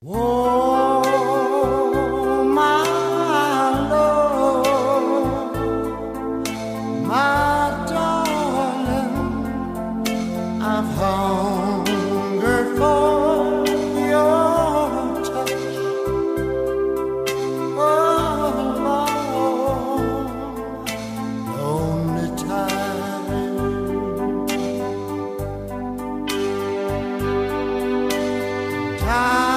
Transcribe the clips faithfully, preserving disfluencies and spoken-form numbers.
Oh, my Lord, my darling, I've hungered for your touch. Oh, Lord, lonely time. Time.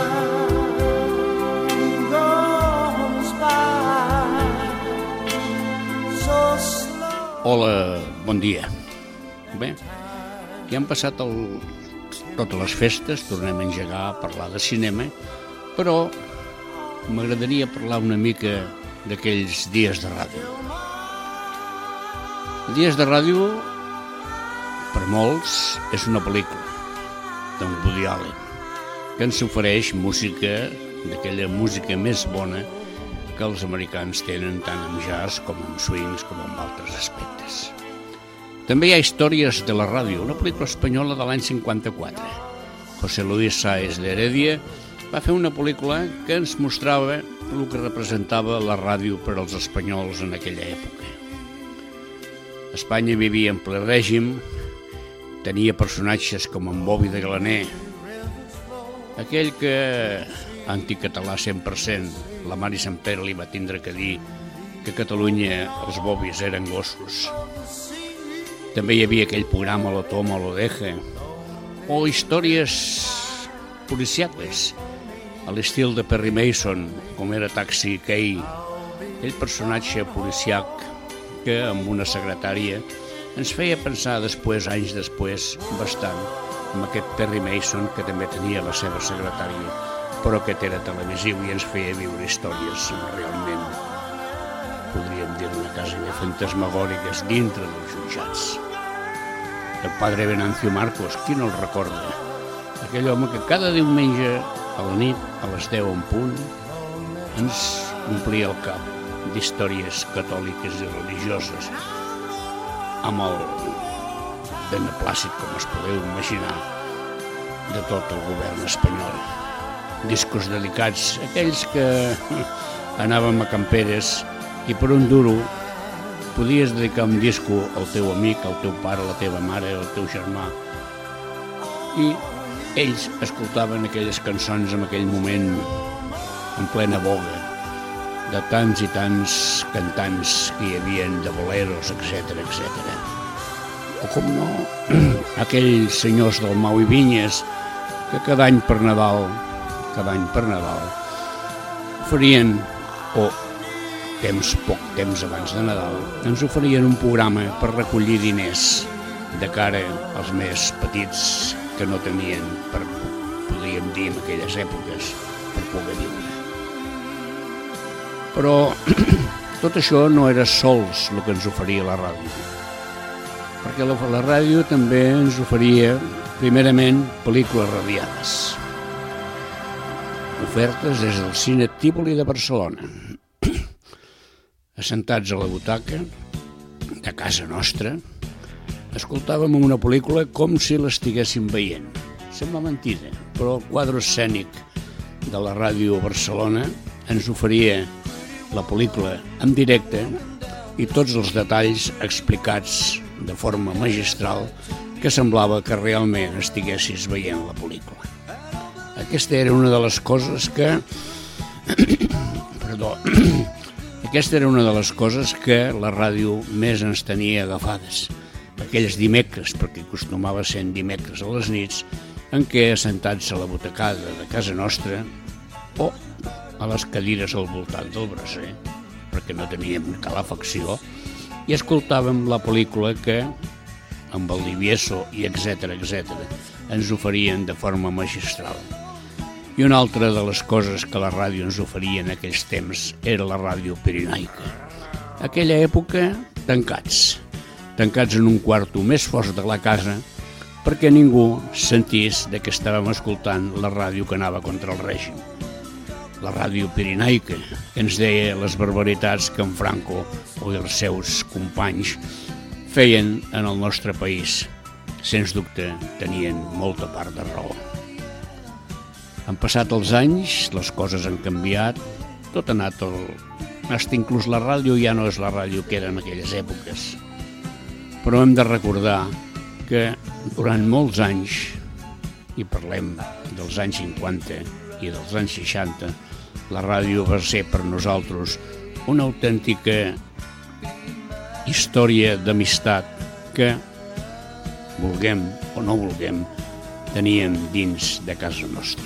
Hola, bon dia. Bé, ja han passat el, totes les festes, tornem a engegar a parlar de cinema, però m'agradaria parlar una mica d'aquells dies de ràdio. Dies de ràdio, per molts, és una pel·lícula d'en Woody Allen, que ens ofereix música, d'aquella música més bona que els americans tenen tant amb jazz com amb swings com amb altres aspectes. També hi ha Històries de la ràdio, una pel·lícula espanyola de l'any cinquanta-quatre. José Luis Sáez de Heredia va fer una pel·lícula que ens mostrava el que representava la ràdio per als espanyols en aquella època. Espanya vivia en ple règim, tenia personatges com en Bobby de Glaner, aquell que, anticatalà cent per cent, la Mari Sampere li va tindre que dir que a Catalunya els bobis eren gossos. També hi havia aquell programa Lo toma o lo deja, o històries policiables, a l'estil de Perry Mason, com era Taxi Kay, aquell personatge policiac que amb una secretària ens feia pensar després, anys després, bastant, amb aquest Perry Mason que també tenia la seva secretària, però aquest era televisiu i ens feia viure històries realment, podríem dir-ne quasi fantasmagòriques dintre dels jutjats. El padre Venancio Marcos, qui no el recorda? Aquell home que cada diumenge a la nit, a les deu en punt, ens omplia el cap d'històries catòliques i religioses, amb el beneplàcit, com es podeu imaginar, de tot el govern espanyol. Discos dedicats, aquells que anàvem a camperes i per un duro podies dedicar un disco al teu amic, al teu pare, a la teva mare, al teu germà, i ells escoltaven aquelles cançons en aquell moment en plena boga de tants i tants cantants que hi havia de boleros, etcètera, etcètera. O com no, aquells senyors del Mau i Vinyes que cada any per Nadal cada any per Nadal oferien, o temps, poc temps abans de Nadal, ens oferien un programa per recollir diners de cara als més petits que no tenien, per, podríem dir en aquelles èpoques, per poder viure. Però tot això no era sols el que ens oferia la ràdio, perquè la, la ràdio també ens oferia, primerament, pel·lícules radiades, ofertes des del Cine Tívoli de Barcelona. Assentats a la butaca de casa nostra, escoltàvem una pel·lícula com si l'estiguéssim veient. Sembla mentida, però el quadre escènic de la ràdio Barcelona ens oferia la pel·lícula en directe i tots els detalls explicats de forma magistral que semblava que realment estiguessis veient la pel·lícula. Aquesta era una de les coses que... Perdó. Aquesta era una de les coses que la ràdio més ens tenia agafades. Aquells dimecres, perquè acostumava ser dimecres a les nits, en què, assentats a la butacada de casa nostra, o a les cadires al voltant del braser, perquè no teníem calefacció, i escoltàvem la pel·lícula que, amb el Divieso i etcètera, etcètera, ens oferien de forma magistral. I una altra de les coses que la ràdio ens oferia en aquells temps era la ràdio pirinaica. Aquella època, tancats, tancats en un quarto més fort de la casa, perquè ningú sentís de que estàvem escoltant la ràdio que anava contra el règim. La ràdio pirinaica, que ens deia les barbaritats que en Franco o els seus companys feien en el nostre país. Sens dubte, tenien molta part de raó. Han passat els anys, les coses han canviat, tot ha anat... El... Hasta inclús la ràdio ja no és la ràdio que era en aquelles èpoques. Però hem de recordar que durant molts anys, i parlem dels anys cinquanta i dels anys seixanta, la ràdio va ser per nosaltres una autèntica història d'amistat que, vulguem o no vulguem, teníem dins de casa nostra.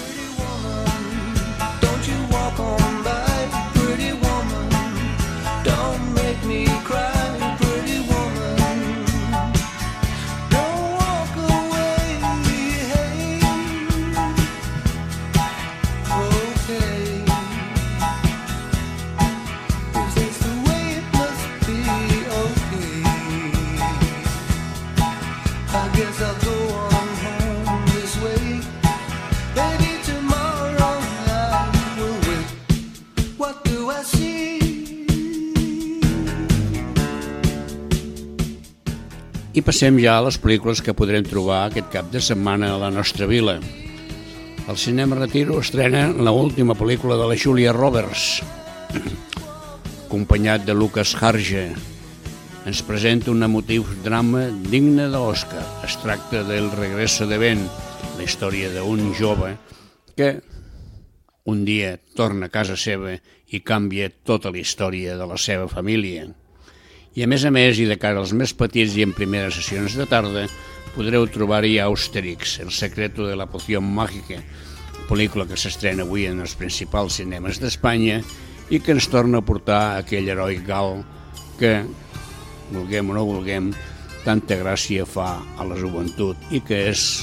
I passem ja a les pel·lícules que podrem trobar aquest cap de setmana a la nostra vila. El Cinema Retiro estrena l'última pel·lícula de la Julia Roberts, acompanyat de Lucas Harge. Ens presenta un emotiu drama digne d'Oscar. Es tracta del Regreso de Ben, la història d'un jove que un dia torna a casa seva i canvia tota la història de la seva família. I a més a més, i de cara als més petits i en primeres sessions de tarda, podreu trobar-hi Asterix, el secreto de la poción mágica, pel·lícula que s'estrena avui en els principals cinemes d'Espanya i que ens torna a portar aquell heroi gal que, vulguem o no vulguem, tanta gràcia fa a la joventut i que és,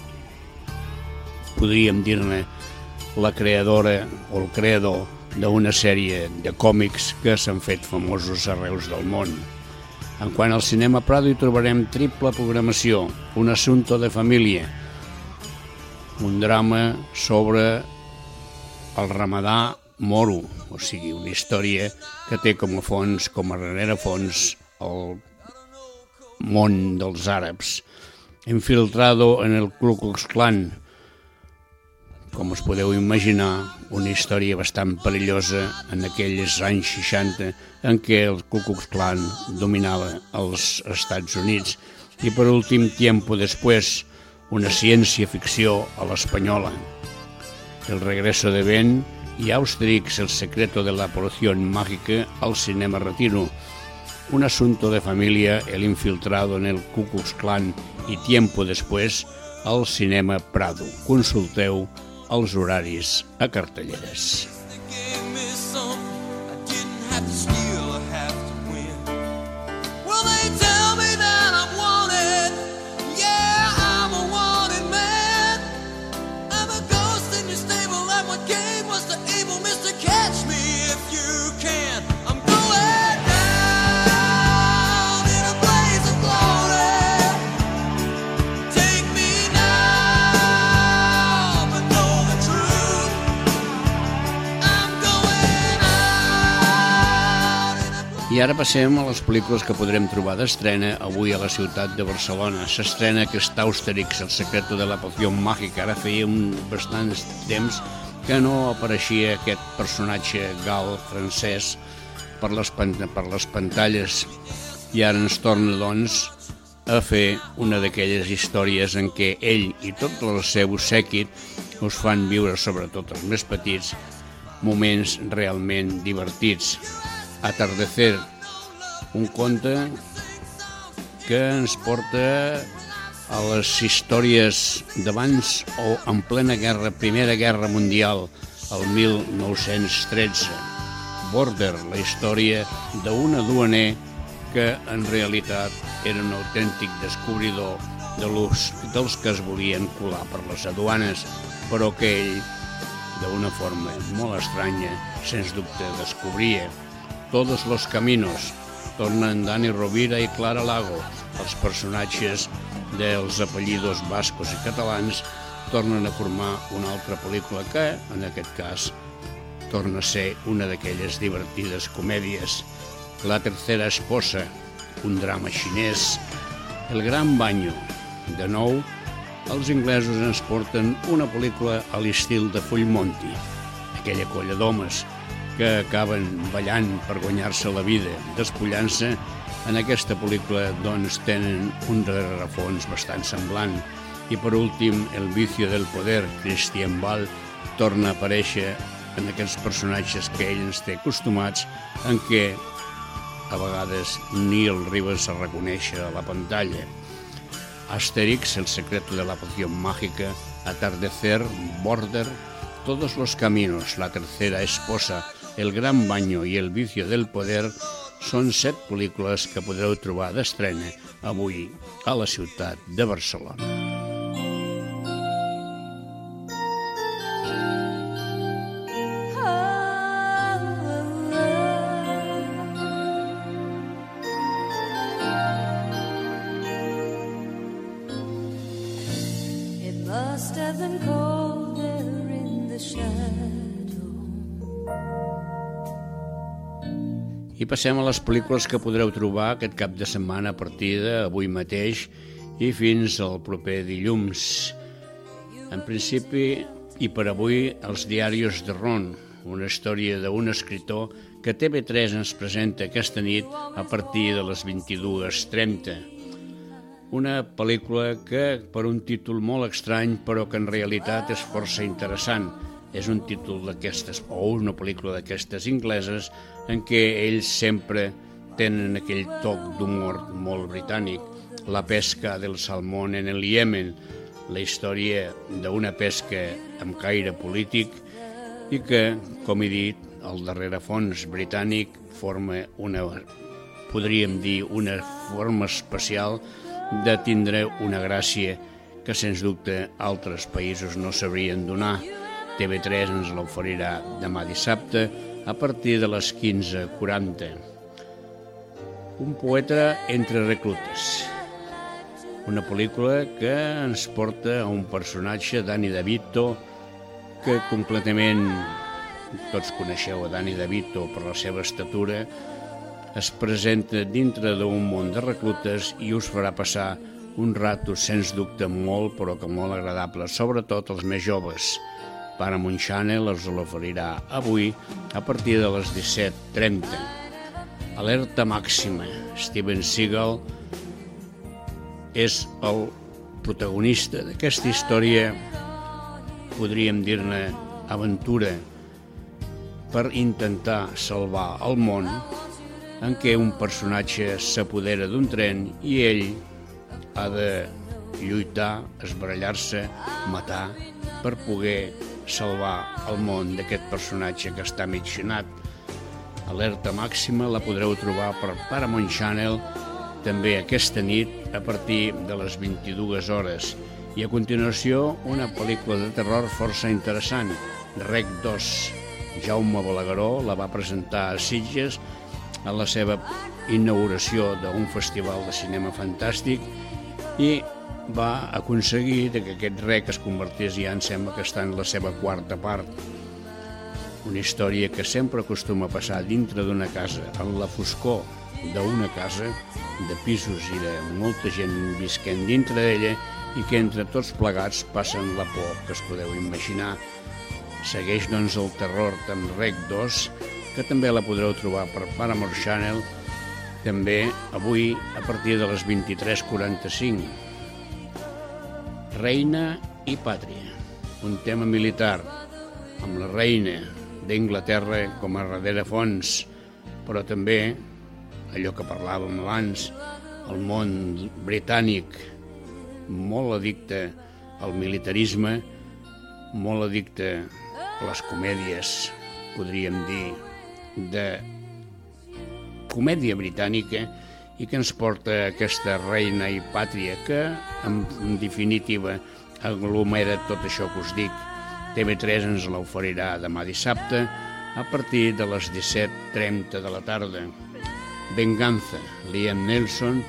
podríem dir-ne, la creadora o el creador d'una sèrie de còmics que s'han fet famosos arreu del món. En quant al Cinema Prado hi trobarem triple programació, Un assunto de família, un drama sobre el ramadà moro, o sigui, una història que té com a fons, com a rerefons, el món dels àrabs. Infiltrado en el Ku Klux Klan, com us podeu imaginar, una història bastant perillosa en aquells anys seixanta en què el Ku Klux Klan dominava els Estats Units. I per últim, Tiempo Después, una ciència-ficció a l'espanyola. El Regreso de Ben i Asterix, el secreto de la poción mágica al Cinema Retiro. Un asunto de familia, el infiltrado en el Ku Klux Klan i Tiempo Después al Cinema Prado. Consulteu els horaris a cartelleres. I ara passem a les pel·lícules que podrem trobar d'estrena avui a la ciutat de Barcelona. S'estrena aquest Asterix, el secreto de la poción mágica. Ara feia un bastant temps que no apareixia aquest personatge gal francès per les, per les pantalles i ara ens torna, doncs, a fer una d'aquelles històries en què ell i tot el seu sèquit us fan viure, sobretot els més petits, moments realment divertits. Atardecer, un conte que ens porta a les històries d'abans o en plena guerra, Primera Guerra Mundial, el mil nou-cents tretze. Border, la història d'un aduaner que en realitat era un autèntic descobridor de l'ús dels que es volien colar per les aduanes, però que ell, d'una forma molt estranya, sens dubte descobria. Todos los caminos, tornen Dani Rovira i Clara Lago, els personatges dels apellidos bascos i catalans, tornen a formar una altra pel·lícula que, en aquest cas, torna a ser una d'aquelles divertides comèdies. La tercera esposa, un drama xinès. El gran banyo, de nou, els inglesos ens porten una pel·lícula a l'estil de Full Monty, aquella colla d'homes que acaben ballant per guanyar-se la vida, despullant-se. En aquesta pel·lícula doncs tenen un rerefons bastant semblant. I per últim, El vicio del poder, Christian Bale, torna a aparèixer en aquests personatges que ell ens té acostumats, en què a vegades ni el Rivas se reconeix a la pantalla. Asterix, El secreto de la poción mágica, Atardecer, Border, Todos los caminos, La tercera esposa, El gran baño i El vicio del poder són set pel·lícules que podreu trobar d'estrena avui a la ciutat de Barcelona. I passem a les pel·lícules que podreu trobar aquest cap de setmana a partir d'avui mateix i fins al proper dilluns. En principi, i per avui, Els diarios de Ron, una història d'un escritor que T V tres ens presenta aquesta nit a partir de les vint-i-dues trenta. Una pel·lícula que, per un títol molt estrany, però que en realitat és força interessant, és un títol d'aquestes, o una pel·lícula d'aquestes ingleses, en què ells sempre tenen aquell toc d'humor molt britànic. La pesca del salmón en el Iemen, la història d'una pesca amb caire polític i que, com he dit, el darrerefons britànic forma una, podríem dir, una forma especial de tindre una gràcia que, sens dubte, altres països no sabrien donar. T V tres ens l'oferirà demà dissabte a partir de les quinze quaranta. Un poeta entre reclutes. Una pel·lícula que ens porta a un personatge, Danny DeVito, que completament, tots coneixeu a Danny DeVito per la seva estatura, es presenta dintre d'un món de reclutes i us farà passar un rato, sens dubte, molt, però que molt agradable, sobretot els més joves. Paramount Channel els l'oferirà avui a partir de les disset trenta. Alerta màxima. Steven Seagal és el protagonista d'aquesta història, podríem dir-ne aventura, per intentar salvar el món, en què un personatge s'apodera d'un tren i ell ha de lluitar, esbarallar-se, matar, per poder salvar el món d'aquest personatge que està mitjanat. Alerta màxima la podreu trobar per Paramount Channel també aquesta nit a partir de les vint-i-dues hores. I a continuació una pel·lícula de terror força interessant, Rec dos. Jaume Balagueró la va presentar a Sitges a la seva inauguració d'un festival de cinema fantàstic i va aconseguir que aquest rec es convertís, ja em sembla que està en la seva quarta part. Una història que sempre acostuma a passar dintre d'una casa, en la foscor d'una casa, de pisos i de molta gent visquent dintre d'ella, i que entre tots plegats passen la por que es podeu imaginar. Segueix doncs el terror amb Rec dos, que també la podreu trobar per Paramount Channel, també avui a partir de les vint-i-tres quaranta-cinc. Reina i pàtria, un tema militar, amb la reina d'Inglaterra com a rerefons, però també, allò que parlàvem abans, el món britànic, molt addicte al militarisme, molt addicte a les comèdies, podríem dir, de comèdia britànica, i que ens porta aquesta reina i pàtria que, en definitiva, aglomera tot això que us dic. T V tres ens l'oferirà demà dissabte a partir de les disset trenta de la tarda. Venganza. Liam Neeson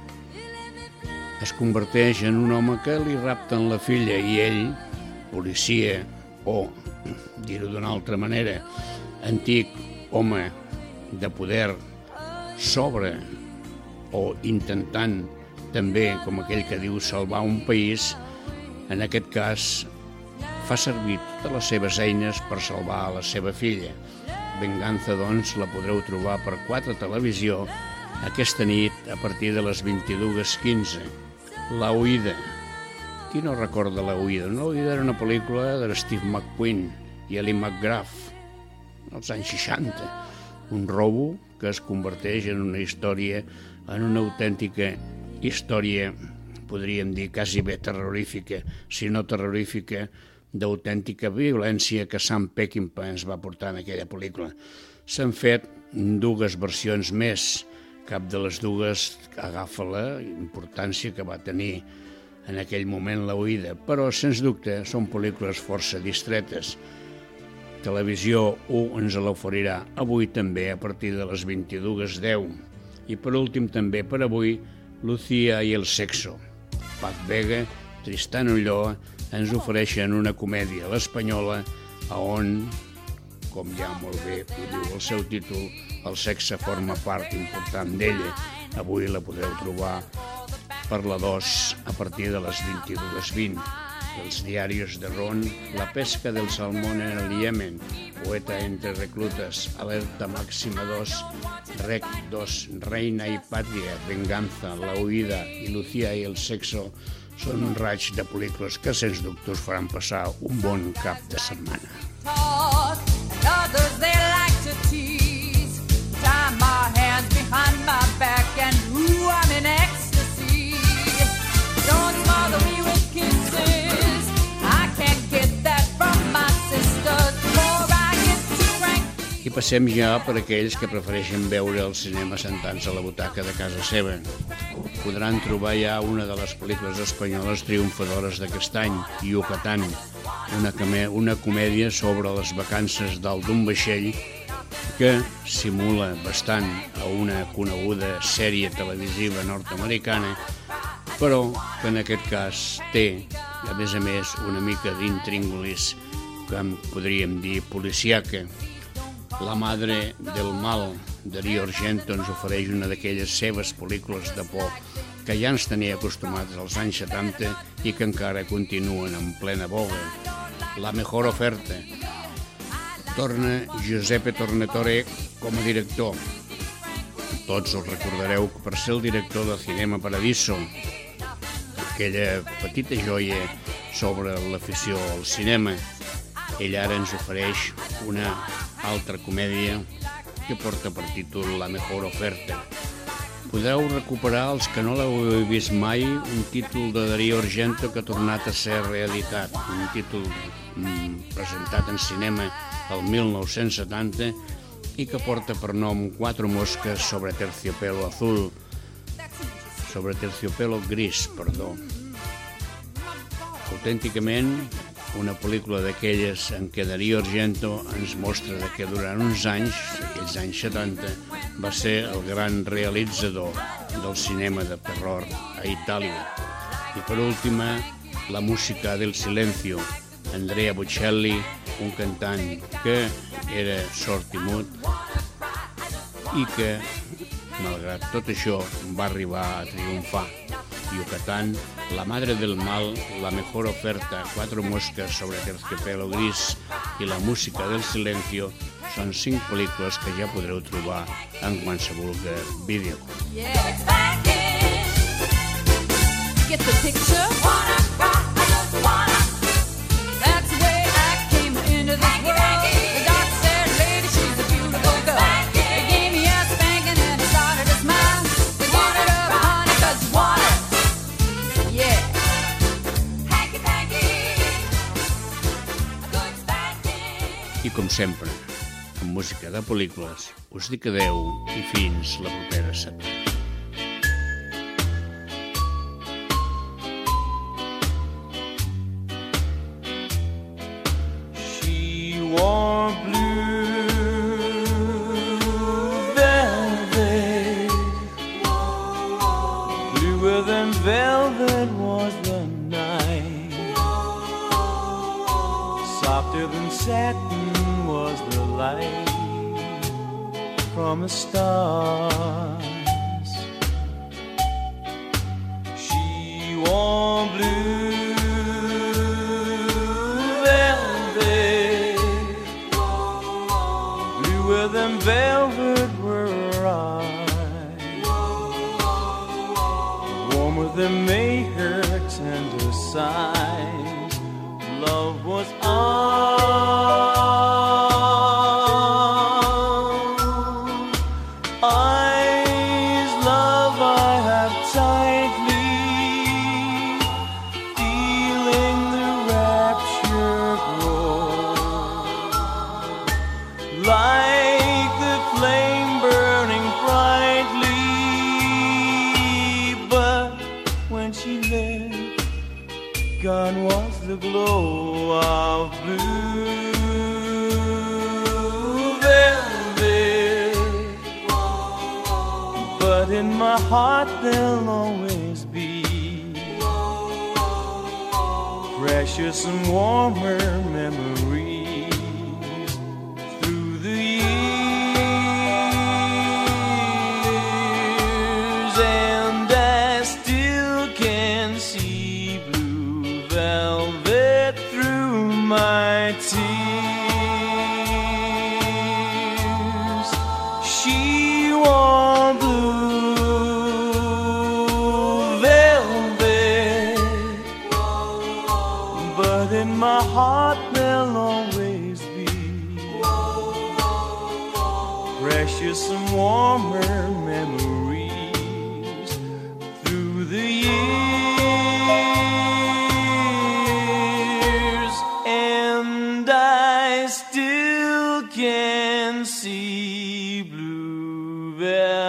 es converteix en un home que li rapten la filla i ell, policia o, dir-ho d'una altra manera, antic home de poder sobre o intentant també, com aquell que diu, salvar un país, En aquest cas, fa servir totes les seves eines per salvar a la seva filla. Venganza, doncs, la podreu trobar per quatre Televisió aquesta nit a partir de les vint-i-dues quinze. La Huida. Qui no recorda La Huida? La Huida era una pel·lícula de Steve McQueen i Ellie McGrath, als anys seixanta. Un robo que es converteix en una història, en una autèntica història, podríem dir, quasi bé terrorífica, si no terrorífica, d'autèntica violència que Sam Peckinpah ens va portar en aquella pel·lícula. S'han fet dues versions més, cap de les dues agafa la importància que va tenir en aquell moment La Huida, però, sens dubte, són pel·lícules força distretes. Televisió u ens l'oferirà avui també a partir de les vint-i-dues deu. I per últim també per avui, Lucía y el sexo. Pac Vega, Tristán Ulloa ens ofereixen una comèdia a l'espanyola on, com ja molt bé ho diu el seu títol, el sexe forma part important d'ella. Avui la podreu trobar per la dos a partir de les vint-i-dues vint. Els diarios de Ron, La pesca del salmón en el Yemen, Poeta entre reclutas, Alerta máxima dos, Rec dos, Reina y patria, Venganza, La huida i Lucía y el sexo són un raig de pel·lícules que sens dubte us faran passar un bon cap de setmana. Talk, and others they like to tease, tie my hands behind my back and ooh, I'm in ecstasy. Don't bother me with kisses, I can't get that from my sisters before I get too cranky. I passem ja per aquells que prefereixen veure el cinema sentant-se a la butaca de casa seva. Podran trobar ja una de les pel·lícules espanyoles triomfadores d'aquest any, Yucatán, una, una comèdia sobre les vacances dalt d'un vaixell que simula bastant a una coneguda sèrie televisiva nord-americana, però que en aquest cas té, a més a més, una mica d'intríngulis, que en podríem dir policíaca. La madre del mal, Darío Argento, ens ofereix una d'aquelles seves pel·lícules de por que ja ens tenia acostumats als anys setanta i que encara continuen en plena boga. La mejor oferta. Torna Giuseppe Tornatore com a director. Tots el recordareu per ser el director de Cinema Paradiso, aquella petita joia sobre l'afició al cinema. Ell ara ens ofereix una altra comèdia que porta per títol La mejor oferta. Podeu recuperar, els que no l'heu vist mai, un títol de Darío Argento que ha tornat a ser realitat, un títol mm, presentat en cinema el mil nou-cents setanta i que porta per nom Quatre mosques sobre terciopelo azul, sobre terciopelo gris, perdó. Autènticament, una pel·lícula d'aquelles en què Darío Argento ens mostra que durant uns anys, aquells anys setanta, va ser el gran realitzador del cinema de terror a Itàlia. I per última, la música del silencio, Andrea Bocelli, un cantant que era sord i mut i que, malgrat tot això, va arribar a triomfar. Yucatán, La madre del mal, La mejor oferta, Quatre mosques sobre terciopelo gris i La música del silencio són cinc pel·lícules que ja podreu trobar en qualsevol vídeo. I com sempre, amb música de pel·lícules, us dic adeu i fins la propera setmana. She wore blue velvet, bluer than velvet was the night, softer than satin was the light from the stars. She wore blue warmer than velvet were her eyes, warmer than May her tender sighs. Love was on eyes, love I have tightly, feeling the rapture grow, like the flame burning brightly. But when she left, gone was the glow of blue velvet. But in my heart there'll always be precious and warmer memories through the years. And I still can see blue velvet through my tears. She wore blue velvet, but in my heart there'll always be precious and warmer memories through the years. And I still can see blue velvet